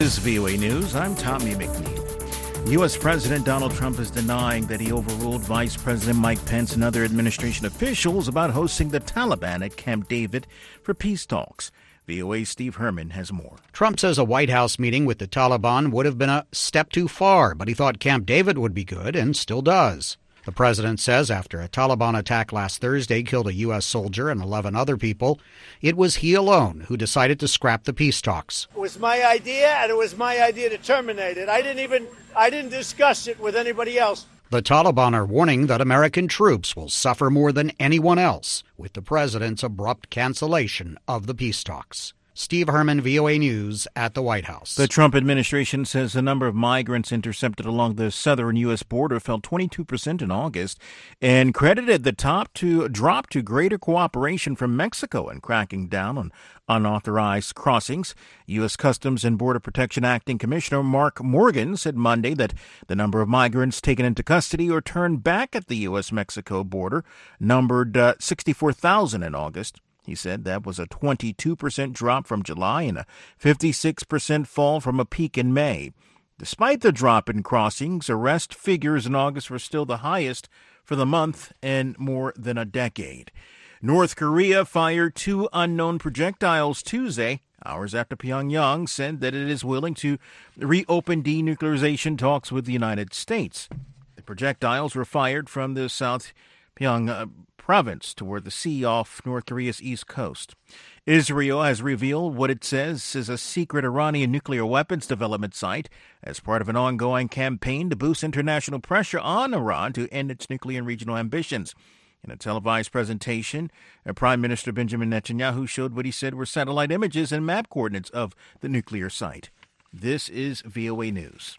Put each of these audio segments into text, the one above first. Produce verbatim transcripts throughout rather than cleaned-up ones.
This is V O A News. I'm Tommy McNeil. U S. President Donald Trump is denying that he overruled Vice President Mike Pence and other administration officials about hosting the Taliban at Camp David for peace talks. V O A's Steve Herman has more. Trump says a White House meeting with the Taliban would have been a step too far, but he thought Camp David would be good and still does. The president says after a Taliban attack last Thursday killed a U S soldier and eleven other people, it was he alone who decided to scrap the peace talks. It was my idea, and it was my idea to terminate it. I didn't even, I didn't discuss it with anybody else. The Taliban are warning that American troops will suffer more than anyone else with the president's abrupt cancellation of the peace talks. Steve Herman, V O A News, at the White House. The Trump administration says the number of migrants intercepted along the southern U S border fell twenty-two percent in August and credited the top to drop to greater cooperation from Mexico in cracking down on unauthorized crossings. U S. Customs and Border Protection Acting Commissioner Mark Morgan said Monday that the number of migrants taken into custody or turned back at the U S Mexico border numbered uh, sixty-four thousand in August. He said that was a twenty-two percent drop from July and a fifty-six percent fall from a peak in May. Despite the drop in crossings, arrest figures in August were still the highest for the month in more than a decade. North Korea fired two unknown projectiles Tuesday, hours after Pyongyang said that it is willing to reopen denuclearization talks with the United States. The projectiles were fired from the South Pyongyang uh, province toward the sea off North Korea's east coast. Israel has revealed what it says is a secret Iranian nuclear weapons development site as part of an ongoing campaign to boost international pressure on Iran to end its nuclear and regional ambitions. In a televised presentation, Prime Minister Benjamin Netanyahu showed what he said were satellite images and map coordinates of the nuclear site. This is V O A News.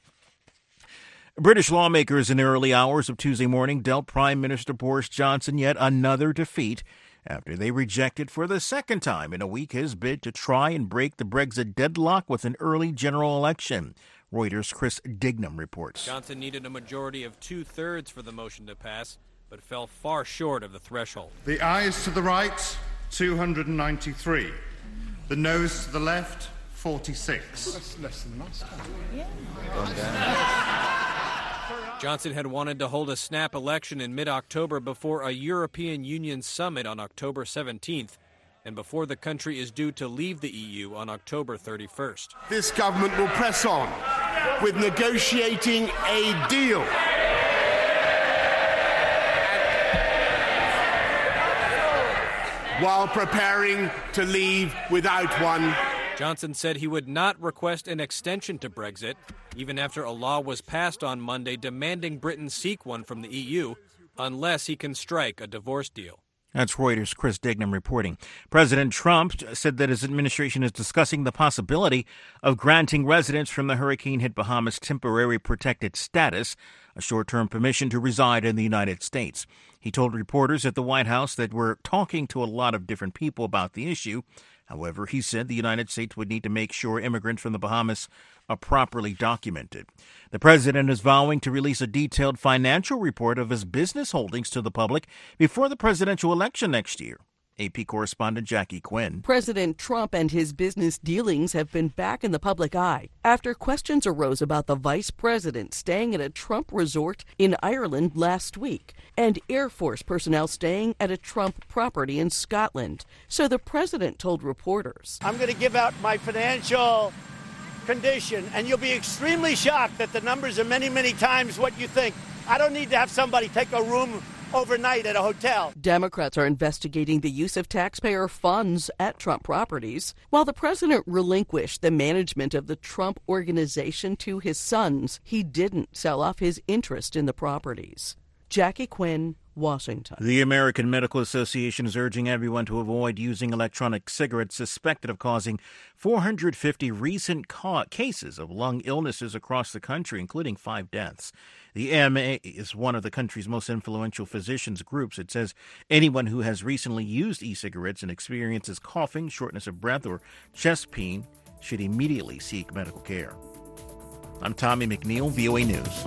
British lawmakers in the early hours of Tuesday morning dealt Prime Minister Boris Johnson yet another defeat after they rejected for the second time in a week his bid to try and break the Brexit deadlock with an early general election. Reuters' Chris Dignam reports. Johnson needed a majority of two-thirds for the motion to pass, but fell far short of the threshold. The ayes to the right, two hundred ninety-three. The noes to the left, forty-six. That's less than last time. Yeah. Johnson had wanted to hold a snap election in mid-October before a European Union summit on October seventeenth and before the country is due to leave the E U on October thirty-first. This government will press on with negotiating a deal. While preparing to leave without one. Johnson said he would not request an extension to Brexit, even after a law was passed on Monday demanding Britain seek one from the E U, unless he can strike a divorce deal. That's Reuters' Chris Dignam reporting. President Trump said that his administration is discussing the possibility of granting residents from the hurricane-hit Bahamas temporary protected status, a short-term permission to reside in the United States. He told reporters at the White House that we're talking to a lot of different people about the issue. However, he said the United States would need to make sure immigrants from the Bahamas are properly documented. The president is vowing to release a detailed financial report of his business holdings to the public before the presidential election next year. A P correspondent Jackie Quinn. President Trump and his business dealings have been back in the public eye after questions arose about the vice president staying at a Trump resort in Ireland last week and Air Force personnel staying at a Trump property in Scotland. So the president told reporters, I'm going to give out my financial condition, and you'll be extremely shocked that the numbers are many, many times what you think. I don't need to have somebody take a room overnight at a hotel. Democrats are investigating the use of taxpayer funds at Trump properties, while the president relinquished the management of the Trump organization to his sons. He didn't sell off his interest in the properties. Jackie Quinn, Washington. The American Medical Association is urging everyone to avoid using electronic cigarettes suspected of causing four hundred fifty recent ca- cases of lung illnesses across the country, including five deaths. The A M A is one of the country's most influential physicians groups. It says anyone who has recently used e-cigarettes and experiences coughing, shortness of breath, or chest pain should immediately seek medical care. I'm Tommy McNeil, V O A News.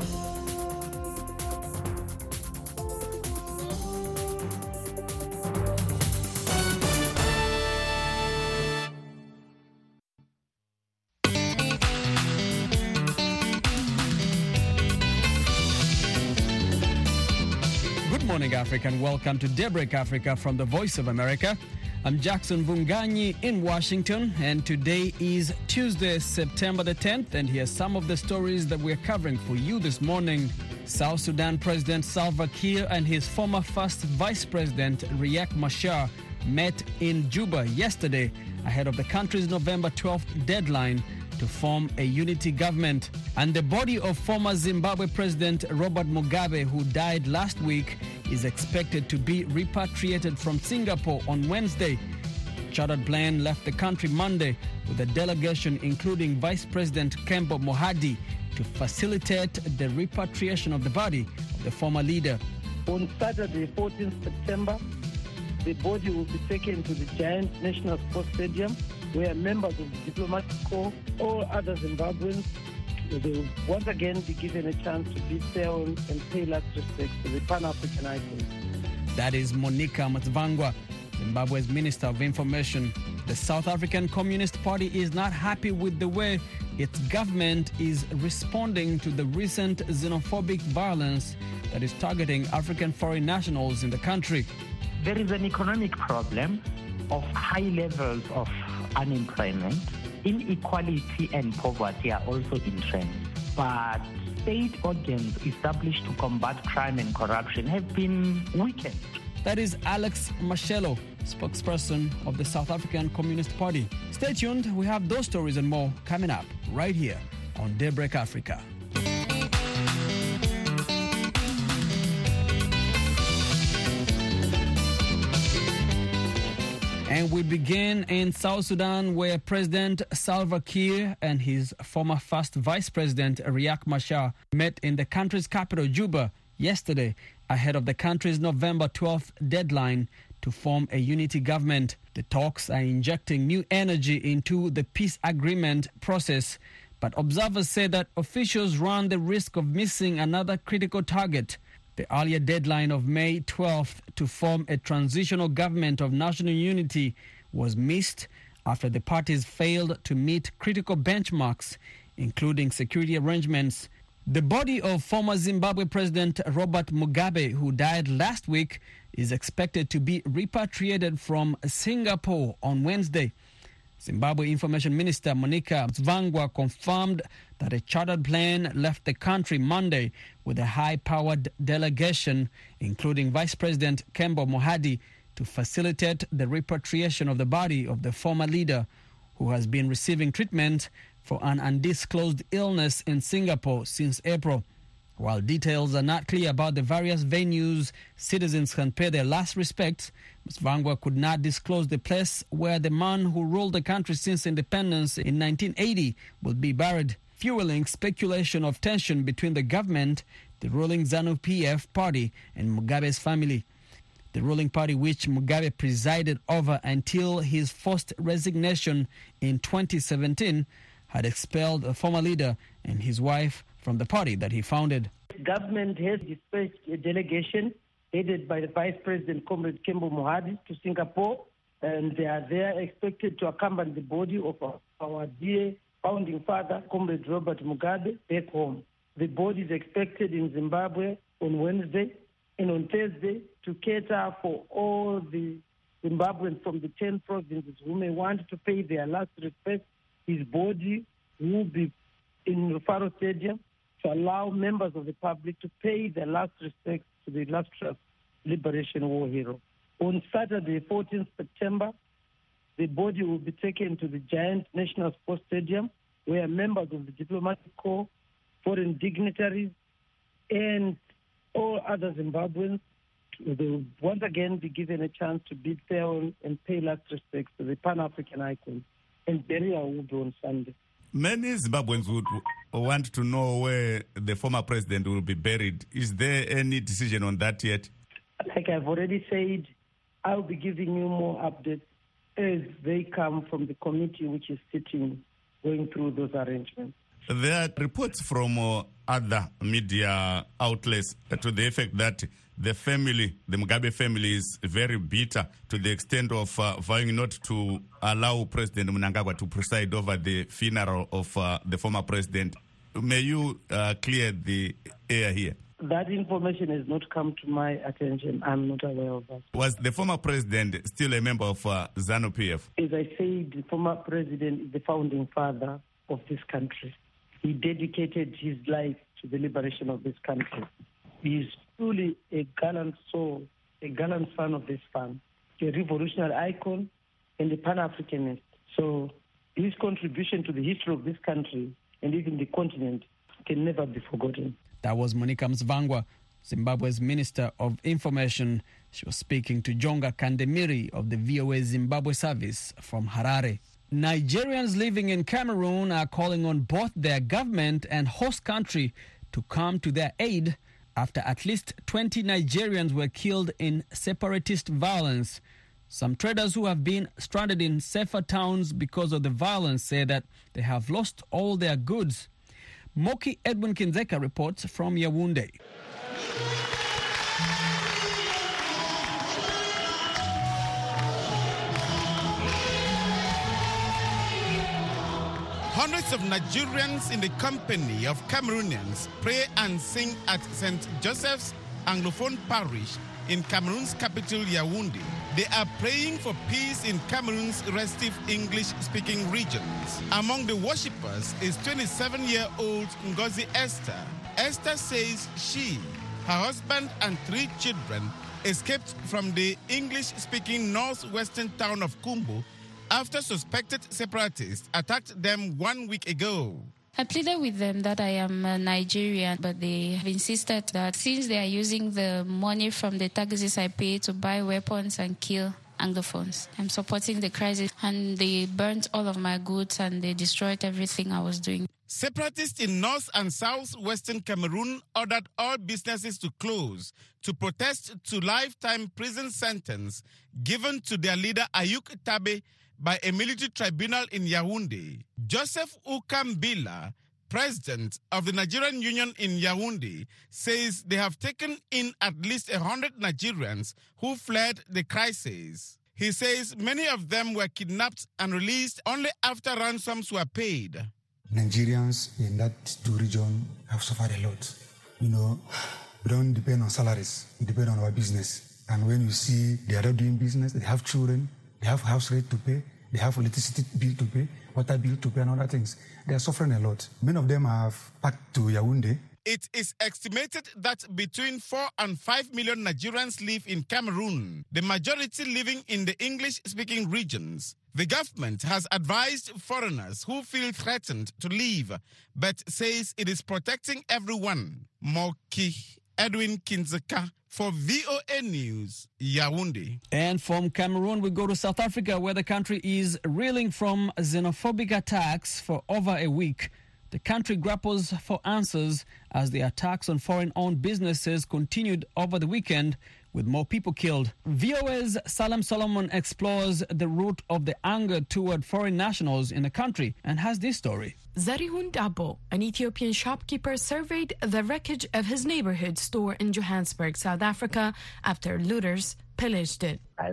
morning, Africa, and welcome to Daybreak Africa from the Voice of America. I'm Jackson Vunganyi in Washington, and today is Tuesday, September the tenth, and here's some of the stories that we're covering for you this morning. South Sudan President Salva Kiir and his former first Vice President Riek Machar met in Juba yesterday ahead of the country's November twelfth deadline to form a unity government. And the body of former Zimbabwe President Robert Mugabe, who died last week, is expected to be repatriated from Singapore on Wednesday. Chartered plane left the country Monday with a delegation including Vice President Kembo Mohadi to facilitate the repatriation of the body of the former leader. On Saturday, fourteenth September, the body will be taken to the Giant National Sports Stadium, where members of the diplomatic corps, all other Zimbabweans, will once again be given a chance to bid farewell and pay last respects to the Pan-African icon. That is Monica Mtsvangwa, Zimbabwe's Minister of Information. The South African Communist Party is not happy with the way its government is responding to the recent xenophobic violence that is targeting African foreign nationals in the country. There is an economic problem of high levels of unemployment. Inequality and poverty are also entrenched. But state organs established to combat crime and corruption have been weakened. That is Alex Mashelo, spokesperson of the South African Communist Party. Stay tuned. We have those stories and more coming up right here on Daybreak Africa. And we begin in South Sudan, where President Salva Kiir and his former first Vice President Riek Machar met in the country's capital, Juba, yesterday ahead of the country's November twelfth deadline to form a unity government. The talks are injecting new energy into the peace agreement process, but observers say that officials run the risk of missing another critical target. The earlier deadline of May twelfth to form a transitional government of national unity was missed after the parties failed to meet critical benchmarks, including security arrangements. The body of former Zimbabwe President Robert Mugabe, who died last week, is expected to be repatriated from Singapore on Wednesday. Zimbabwe Information Minister Monica Mtsvangwa confirmed that a chartered plane left the country Monday with a high-powered delegation, including Vice President Kembo Mohadi, to facilitate the repatriation of the body of the former leader, who has been receiving treatment for an undisclosed illness in Singapore since April. While details are not clear about the various venues citizens can pay their last respects, Mtsvangwa could not disclose the place where the man who ruled the country since independence in nineteen eighty will be buried, fueling speculation of tension between the government, the ruling ZANU-P F party, and Mugabe's family. The ruling party, which Mugabe presided over until his forced resignation in twenty seventeen, had expelled the former leader and his wife from the party that he founded. The government has dispatched a delegation headed by the Vice President, Comrade Kembo Mohadi, to Singapore, and they are there expected to accompany the body of our, our dear founding father, Comrade Robert Mugabe, back home. The body is expected in Zimbabwe on Wednesday and on Thursday to cater for all the Zimbabweans from the ten provinces who may want to pay their last respect. His body will be in Rufaro Stadium to allow members of the public to pay their last respects to the illustrious Liberation War hero. On Saturday, fourteenth September, the body will be taken to the Giant National Sports Stadium, where members of the diplomatic corps, foreign dignitaries, and all other Zimbabweans will once again be given a chance to bid farewell and pay last respects to the Pan-African icon. And burial will be on Sunday. Many Zimbabweans would want to know where the former president will be buried. Is there any decision on that yet? Like I've already said, I'll be giving you more updates as they come from the committee which is sitting, going through those arrangements. There are reports from uh, other media outlets to the effect that the family, the Mugabe family, is very bitter to the extent of uh, vowing not to allow President Mnangagwa to preside over the funeral of uh, the former president. May you uh, clear the air here? That information has not come to my attention. I'm not aware of that. Was the former president still a member of uh, ZANU-P F? As I said, the former president is the founding father of this country. He dedicated his life to the liberation of this country. He is truly a gallant soul, a gallant son of this farm, a revolutionary icon and a Pan-Africanist. So his contribution to the history of this country and even the continent can never be forgotten. That was Monica Msvangwa, Zimbabwe's Minister of Information. She was speaking to Jonga Kandemiri of the V O A Zimbabwe service from Harare. Nigerians living in Cameroon are calling on both their government and host country to come to their aid after at least twenty Nigerians were killed in separatist violence. Some traders who have been stranded in safer towns because of the violence say that they have lost all their goods. Moki Edwin Kinzeka reports from Yaoundé. Hundreds of Nigerians in the company of Cameroonians pray and sing at Saint Joseph's Anglophone Parish in Cameroon's capital, Yaoundé. They are praying for peace in Cameroon's restive English-speaking regions. Among the worshippers is twenty-seven-year-old Ngozi Esther. Esther says she, her husband and three children escaped from the English-speaking northwestern town of Kumbo after suspected separatists attacked them one week ago. I pleaded with them that I am a Nigerian, but they have insisted that since they are using the money from the taxes I pay to buy weapons and kill Anglophones, I'm supporting the crisis, and they burnt all of my goods and they destroyed everything I was doing. Separatists in north and southwestern Cameroon ordered all businesses to close to protest to lifetime prison sentence given to their leader Ayuk Tabe by a military tribunal in Yaoundé. Joseph Ukambila, president of the Nigerian Union in Yaoundé, says they have taken in at least one hundred Nigerians who fled the crisis. He says many of them were kidnapped and released only after ransoms were paid. Nigerians in that two region have suffered a lot. You know, we don't depend on salaries, we depend on our business. And when you see they are not doing business, they have children, they have house rent to pay, they have electricity bill to pay, water bill to pay, and other things. They are suffering a lot. Many of them have packed to Yaoundé. It is estimated that between four and five million Nigerians live in Cameroon, the majority living in the English-speaking regions. The government has advised foreigners who feel threatened to leave, but says it is protecting everyone. Moki Edwin Kinzeka for V O A News, Yaoundé. And from Cameroon, we go to South Africa, where the country is reeling from xenophobic attacks for over a week. The country grapples for answers as the attacks on foreign-owned businesses continued over the weekend, with more people killed. V O A's Salem Solomon explores the root of the anger toward foreign nationals in the country and has this story. Zarihun Dabo, an Ethiopian shopkeeper, surveyed the wreckage of his neighborhood store in Johannesburg, South Africa, after looters pillaged it. I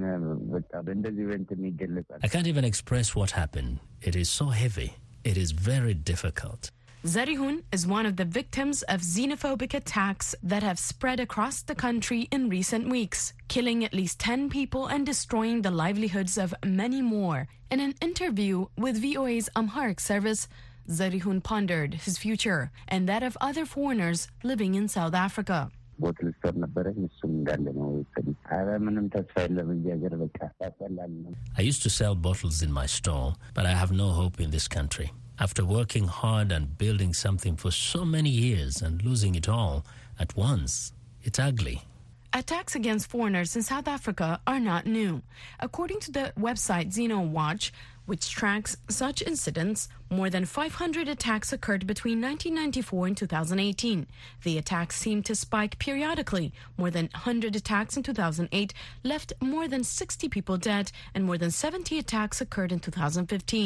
can't even express what happened. It is so heavy. It is very difficult. Zarihun is one of the victims of xenophobic attacks that have spread across the country in recent weeks, killing at least ten people and destroying the livelihoods of many more. In an interview with V O A's Amharic service, Zarihun pondered his future and that of other foreigners living in South Africa. I used to sell bottles in my store, but I have no hope in this country. After working hard and building something for so many years and losing it all at once, it's ugly. Attacks against foreigners in South Africa are not new. According to the website XenoWatch, which tracks such incidents, more than five hundred attacks occurred between nineteen ninety-four and two thousand eighteen. The attacks seem to spike periodically. More than one hundred attacks in two thousand eight left more than sixty people dead, and more than seventy attacks occurred in two thousand fifteen.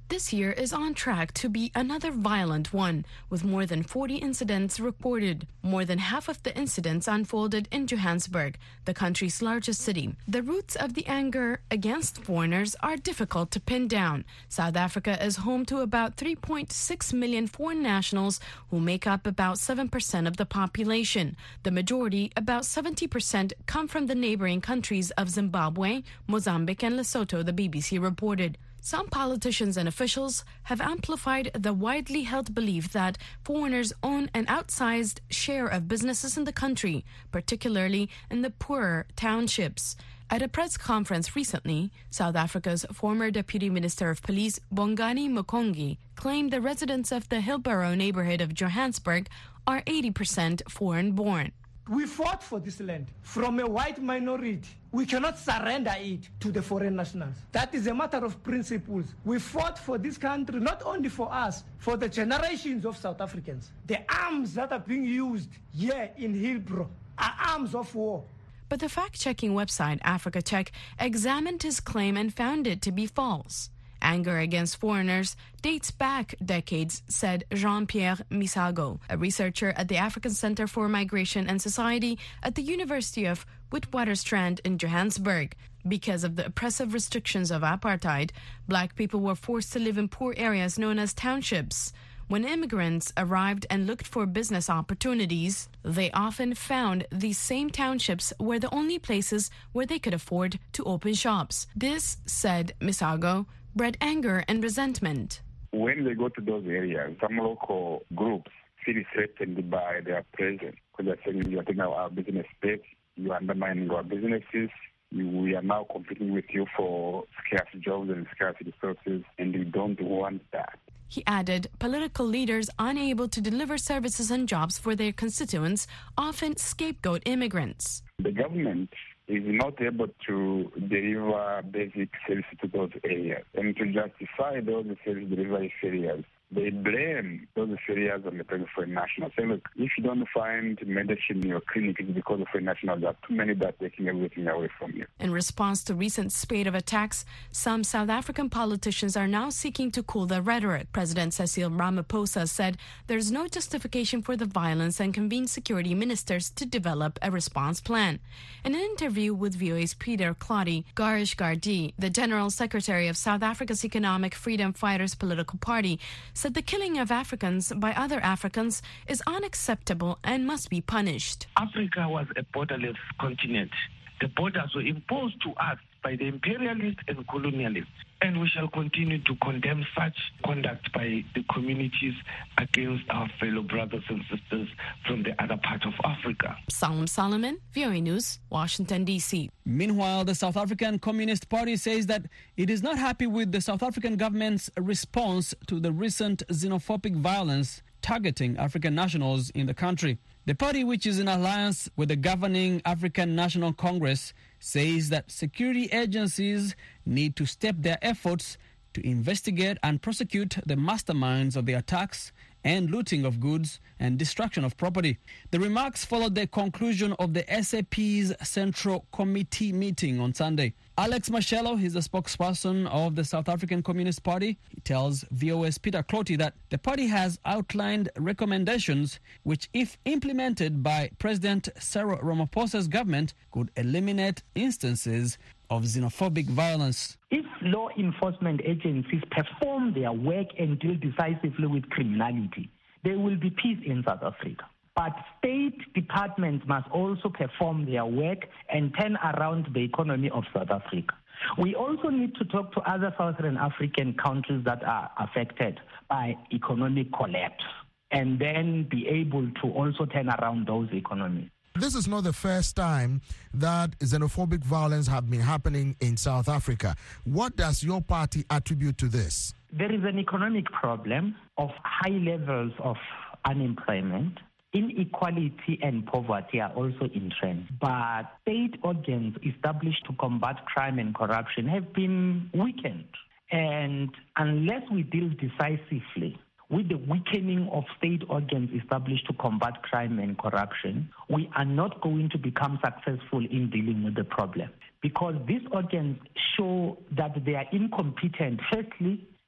This year is on track to be another violent one, with more than forty incidents reported. More than half of the incidents unfolded in Johannesburg, the country's largest city. The roots of the anger against foreigners are difficult to pin down. South Africa is home to about three point six million foreign nationals who make up about seven percent of the population. The majority, about seventy percent, come from the neighboring countries of Zimbabwe, Mozambique and Lesotho, the B B C reported. Some politicians and officials have amplified the widely held belief that foreigners own an outsized share of businesses in the country, particularly in the poorer townships. At a press conference recently, South Africa's former Deputy Minister of Police, Bongani Mokongi, claimed the residents of the Hillborough neighborhood of Johannesburg are eighty percent foreign-born. We fought for this land from a white minority. We cannot surrender it to the foreign nationals. That is a matter of principles. We fought for this country, not only for us, for the generations of South Africans. The arms that are being used here in Hillbrow are arms of war. But the fact-checking website Africa Check examined his claim and found it to be false. Anger against foreigners dates back decades, said Jean-Pierre Misago, a researcher at the African Center for Migration and Society at the University of Witwatersrand in Johannesburg. Because of the oppressive restrictions of apartheid, black people were forced to live in poor areas known as townships. When immigrants arrived and looked for business opportunities, they often found these same townships were the only places where they could afford to open shops. This, said Misago, bred anger and resentment. When they go to those areas, some local groups feel threatened by their presence because they're saying you are taking our business space, you are undermining our businesses, you, we are now competing with you for scarce jobs and scarce resources, and we don't want that. He added, political leaders unable to deliver services and jobs for their constituents often scapegoat immigrants. The government is not able to deliver basic services to those areas. And to justify those service delivery areas, they blame those areas on the presence of foreign nationals. Say, look, if you don't find medicine in your clinic, it's because of foreign nationals. There are too many that are taking everything away from you. In response to recent spate of attacks, some South African politicians are now seeking to cool their rhetoric. President Cyril Ramaphosa said there's no justification for the violence and convened security ministers to develop a response plan. In an interview with V O A's Peter Clotty, Garish Gardi, the General Secretary of South Africa's Economic Freedom Fighters political party, said the killing of Africans by other Africans is unacceptable and must be punished. Africa was a borderless continent. The borders were imposed to us by the imperialists and colonialists, and we shall continue to condemn such conduct by the communities against our fellow brothers and sisters from the other part of Africa. Salam Solomon, V O A News, Washington, D C. Meanwhile, the South African Communist Party says that it is not happy with the South African government's response to the recent xenophobic violence targeting African nationals in the country. The party, which is in alliance with the governing African National Congress, says that security agencies need to step their efforts to investigate and prosecute the masterminds of the attacks and looting of goods and destruction of property. The remarks followed the conclusion of the S A P's Central Committee meeting on Sunday. Alex Mashelo is the spokesperson of the South African Communist Party. He tells V O A's Peter Clotty that the party has outlined recommendations which, if implemented by President Cyril Ramaphosa's government, could eliminate instances of xenophobic violence. If law enforcement agencies perform their work and deal decisively with criminality, there will be peace in South Africa. But state departments must also perform their work and turn around the economy of South Africa. We also need to talk to other Southern African countries that are affected by economic collapse and then be able to also turn around those economies. This is not the first time that xenophobic violence have been happening in South Africa. What does your party attribute to this? There is an economic problem of high levels of unemployment. Inequality and poverty are also entrenched. But state organs established to combat crime and corruption have been weakened. And unless we deal decisively with the weakening of state organs established to combat crime and corruption, we are not going to become successful in dealing with the problem. Because these organs show that they are incompetent, firstly,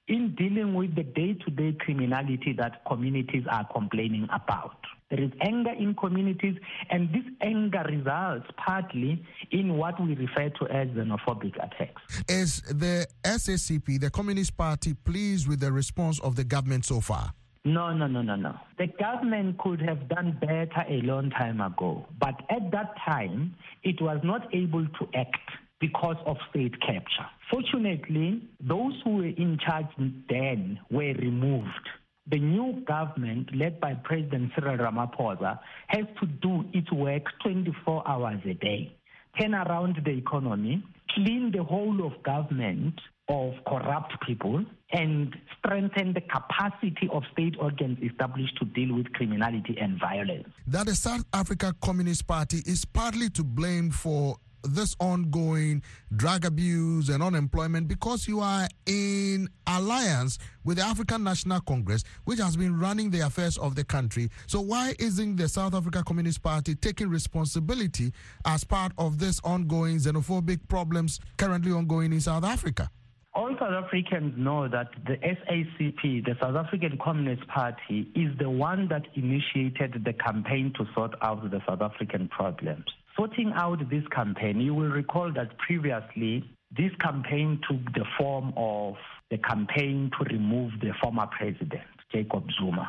in dealing with the day-to-day criminality that communities are complaining about. There is anger in communities, and this anger results partly in what we refer to as xenophobic attacks. Is the S A C P, the Communist Party, pleased with the response of the government so far? No, no, no, no, no. The government could have done better a long time ago, but at that time, it was not able to act because of state capture. Fortunately, those who were in charge then were removed. The new government, led by President Cyril Ramaphosa, has to do its work twenty-four hours a day, turn around the economy, clean the whole of government of corrupt people, and strengthen the capacity of state organs established to deal with criminality and violence. That the South Africa Communist Party is partly to blame for this ongoing drug abuse and unemployment because you are in alliance with the African National Congress, which has been running the affairs of the country. So why isn't the South Africa Communist Party taking responsibility as part of this ongoing xenophobic problems currently ongoing in South Africa? All South Africans know that the S A C P, the South African Communist Party, is the one that initiated the campaign to sort out the South African problems. Sorting out this campaign, you will recall that previously this campaign took the form of the campaign to remove the former president, Jacob Zuma.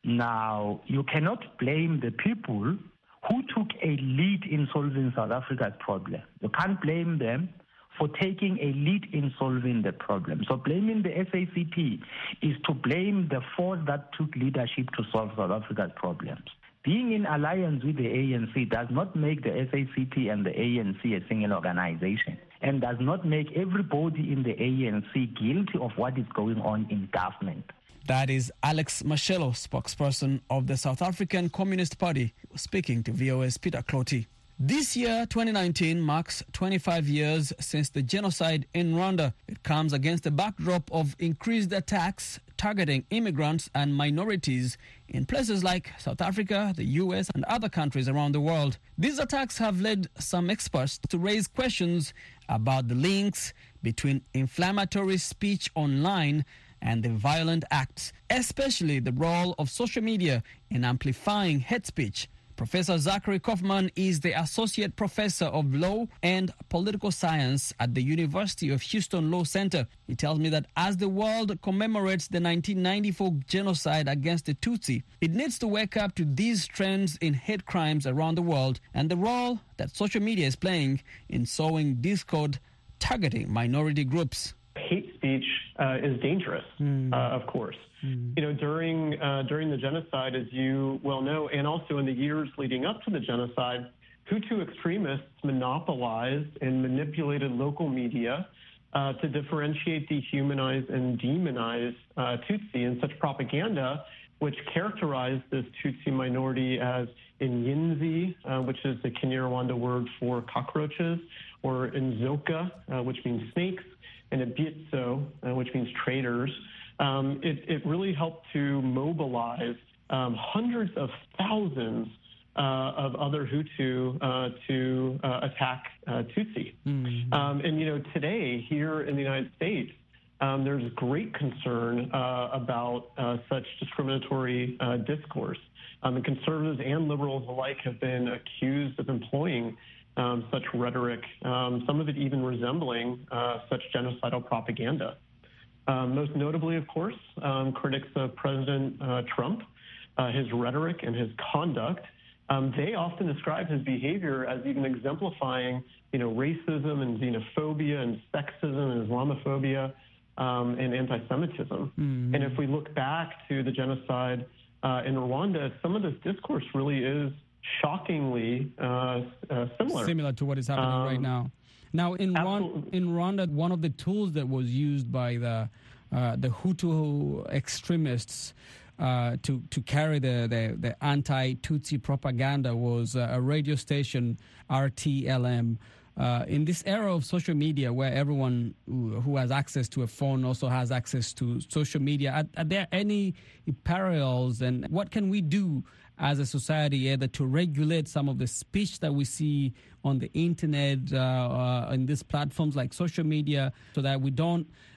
Now, you cannot blame the people who took a lead in solving South Africa's problem. You can't blame them for taking a lead in solving the problem. So blaming the S A C P is to blame the force that took leadership to solve South Africa's problems. Being in alliance with the A N C does not make the S A C P and the A N C a single organization, and does not make everybody in the A N C guilty of what is going on in government. That is Alex Mashelo, spokesperson of the South African Communist Party, speaking to V O A's Peter Clotty. This year, twenty nineteen, marks twenty-five years since the genocide in Rwanda. It comes against the backdrop of increased attacks targeting immigrants and minorities in places like South Africa, the U S, and other countries around the world. These attacks have led some experts to raise questions about the links between inflammatory speech online and the violent acts, especially the role of social media in amplifying hate speech. Professor Zachary Kaufman is the Associate Professor of Law and Political Science at the University of Houston Law Center. He tells me that as the world commemorates the nineteen ninety-four genocide against the Tutsi, it needs to wake up to these trends in hate crimes around the world and the role that social media is playing in sowing discord targeting minority groups. Hate speech uh, is dangerous, mm. uh, of course. Mm. You know, during uh, during the genocide, as you well know, and also in the years leading up to the genocide, Hutu extremists monopolized and manipulated local media uh, to differentiate, dehumanize, and demonize uh, Tutsi, and such propaganda, which characterized this Tutsi minority as Inyenzi, uh, which is the Kinyarwanda word for cockroaches, or Nzoka, uh, which means snakes, and Abitso, uh, which means traitors. Um, it, it really helped to mobilize um, hundreds of thousands uh, of other Hutu uh, to uh, attack uh, Tutsi. Mm-hmm. Um, and, you know, today here in the United States, um, there's great concern uh, about uh, such discriminatory uh, discourse. Um, and conservatives and liberals alike have been accused of employing Um, such rhetoric, um, some of it even resembling uh, such genocidal propaganda. Um, most notably, of course, um, critics of President uh, Trump, uh, his rhetoric and his conduct, um, they often describe his behavior as even exemplifying, you know, racism and xenophobia and sexism and Islamophobia um, and anti-Semitism. Mm-hmm. And if we look back to the genocide uh, in Rwanda, some of this discourse really is shockingly uh, uh, similar. Similar to what is happening um, right now. Now, in Rwanda, in Rwanda, one of the tools that was used by the uh, the Hutu extremists uh, to to carry the the, the anti-Tutsi propaganda was uh, a radio station, R T L M. Uh, in this era of social media, where everyone who, who has access to a phone also has access to social media, are, are there any parallels, and what can we do as a society either to regulate some of the speech that we see on the internet, uh, uh, in these platforms like social media, so that we don't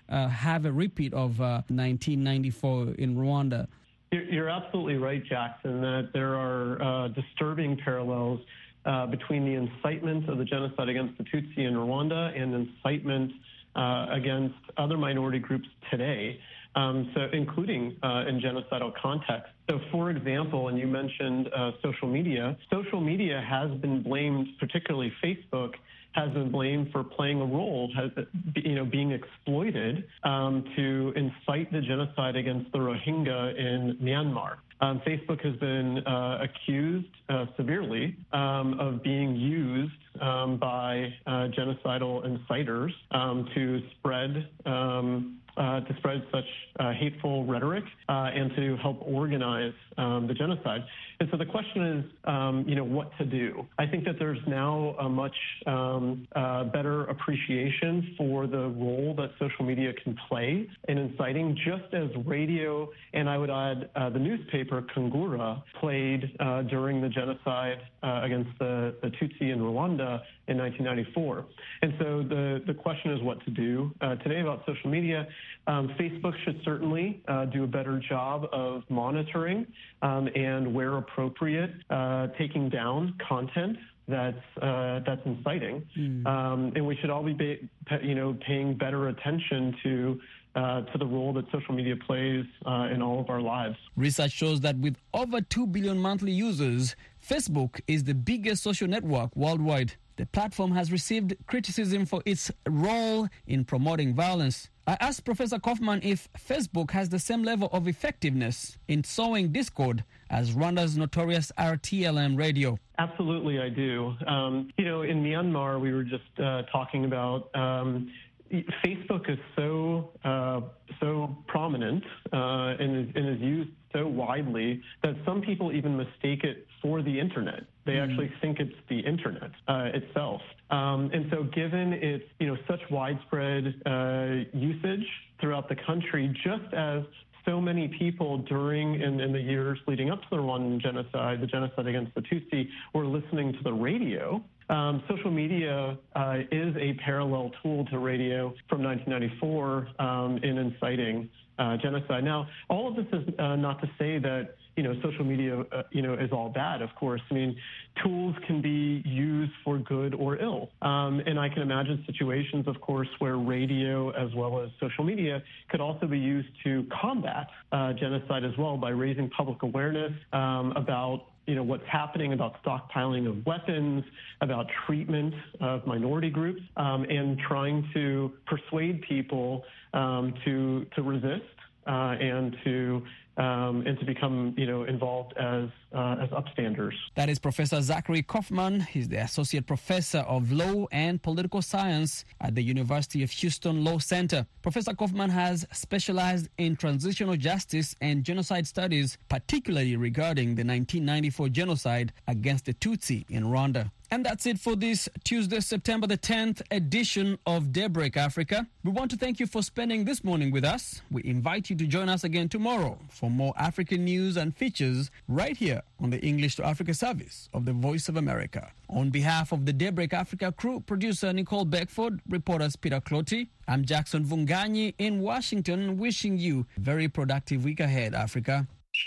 uh, have a repeat of uh, nineteen ninety-four in Rwanda? You're absolutely right, Jackson, that there are uh, disturbing parallels uh, between the incitement of the genocide against the Tutsi in Rwanda and incitement uh, against other minority groups today, um, so including uh, in genocidal context. So, for example, and you mentioned uh, social media, social media has been blamed, particularly Facebook, has been blamed for playing a role, has, you know, being exploited um, to incite the genocide against the Rohingya in Myanmar. Um, Facebook has been uh, accused uh, severely um, of being used um, by uh, genocidal inciters um, to spread um, uh, to spread such uh, hateful rhetoric uh, and to help organize um, the genocide. And so the question is, um, you know, what to do? I think that there's now a much um, uh, better appreciation for the role that social media can play in inciting, just as radio and I would add uh, the newspaper Kungura played uh, during the genocide uh, against the, the Tutsi in Rwanda in nineteen ninety-four. And so the, the question is what to do uh, today about social media. Um, Facebook should certainly uh, do a better job of monitoring um, and, where appropriate, uh, taking down content that's uh, that's inciting, mm. um, and we should all be, you know, paying better attention to uh, to the role that social media plays uh, in all of our lives. Research shows that with over two billion monthly users, Facebook is the biggest social network worldwide. The platform has received criticism for its role in promoting violence. I asked Professor Kaufman if Facebook has the same level of effectiveness in sowing discord as Rwanda's notorious R T L M radio. Absolutely, I do. Um, you know, in Myanmar, we were just uh, talking about um, Facebook is so uh, so prominent uh, and, is, and is used so widely that some people even mistake it for the internet. They mm. actually think it's the internet uh, itself. Um, and so given its, you know, such widespread uh, usage throughout the country, just as so many people during in, in the years leading up to the Rwandan genocide, the genocide against the Tutsi, were listening to the radio. Um, social media uh, is a parallel tool to radio from nineteen ninety-four um, in inciting uh, genocide. Now, all of this is uh, not to say that, you know, social media, uh, you know, is all bad, of course. I mean, tools can be used for good or ill. Um, and I can imagine situations, of course, where radio as well as social media could also be used to combat uh, genocide as well by raising public awareness um, about, you know, what's happening, about stockpiling of weapons, about treatment of minority groups, um, and trying to persuade people um, to to resist uh, and to Um, and to become, you know, involved as uh, as upstanders. That is Professor Zachary Kaufman. He's the Associate Professor of Law and Political Science at the University of Houston Law Center. Professor Kaufman has specialized in transitional justice and genocide studies, particularly regarding the nineteen ninety-four genocide against the Tutsi in Rwanda. And that's it for this Tuesday, September the tenth edition of Daybreak Africa. We want to thank you for spending this morning with us. We invite you to join us again tomorrow for more African news and features right here on the English to Africa service of the Voice of America. On behalf of the Daybreak Africa crew, producer Nicole Beckford, reporters Peter Clotty, I'm Jackson Vunganyi in Washington, wishing you a very productive week ahead, Africa.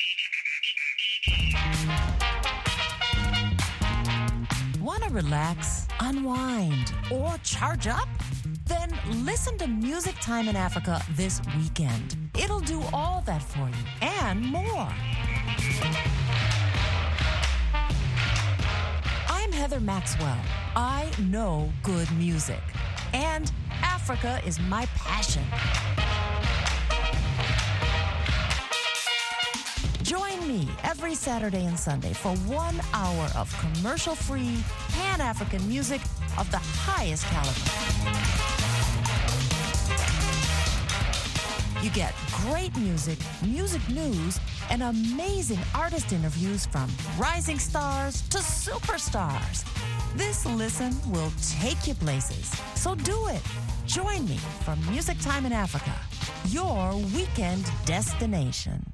Want to relax, unwind, or charge up? Then listen to Music Time in Africa this weekend. It'll do all that for you and more. I'm Heather Maxwell. I know good music, and Africa is my passion. Join me every Saturday and Sunday for one hour of commercial-free, Pan-African music of the highest caliber. You get great music, music news, and amazing artist interviews from rising stars to superstars. This listen will take you places, so do it. Join me for Music Time in Africa, your weekend destination.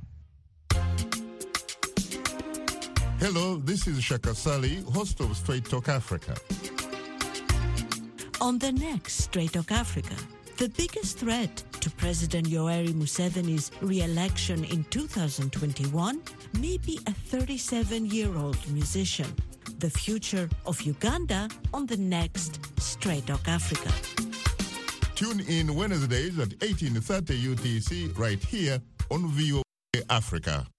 Hello, this is Shaka Sali, host of Straight Talk Africa. On the next Straight Talk Africa, the biggest threat to President Yoweri Museveni's re-election in two thousand twenty-one may be a thirty-seven-year-old musician. The future of Uganda on the next Straight Talk Africa. Tune in Wednesdays at eighteen thirty U T C right here on V O A Africa.